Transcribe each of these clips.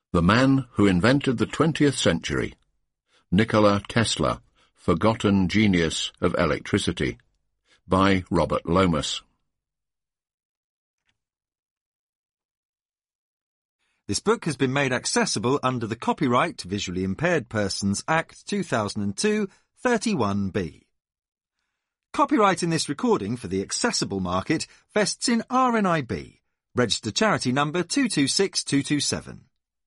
The Man Who Invented the 20th Century, Nikola Tesla, Forgotten Genius of Electricity, by Robert Lomas. This book has been made accessible under the Copyright Visually Impaired Persons Act 2002, 31B. Copyright in this recording for the accessible market vests in RNIB, registered charity number 226227.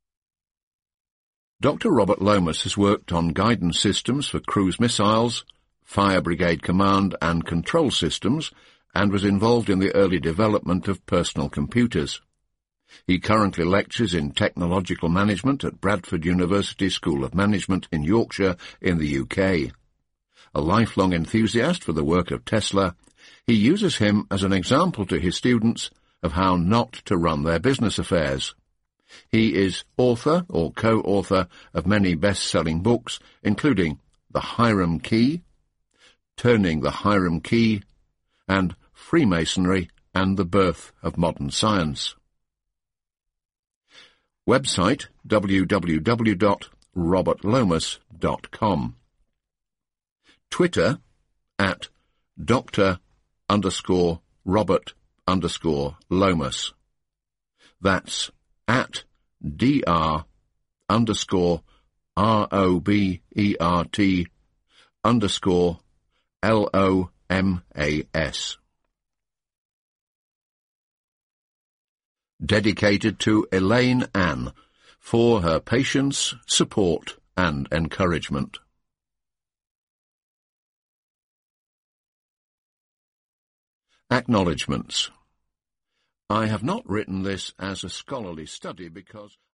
Dr. Robert Lomas has worked on guidance systems for cruise missiles, fire brigade command and control systems, and was involved in the early development of personal computers. He currently lectures in technological management at Bradford University School of Management in Yorkshire in the UK. A lifelong enthusiast for the work of Tesla, he uses him as an example to his students of how not to run their business affairs. He is author or co-author of many best-selling books, including The Hiram Key, Turning the Hiram Key, and Freemasonry and the Birth of Modern Science. Website www.robertlomas.com. Twitter at Dr_Robert_Lomas. That's at Dr_ROBERT_LOMAS. Dedicated to Elaine Ann for her patience, support and encouragement. Acknowledgements. I have not written this as a scholarly study because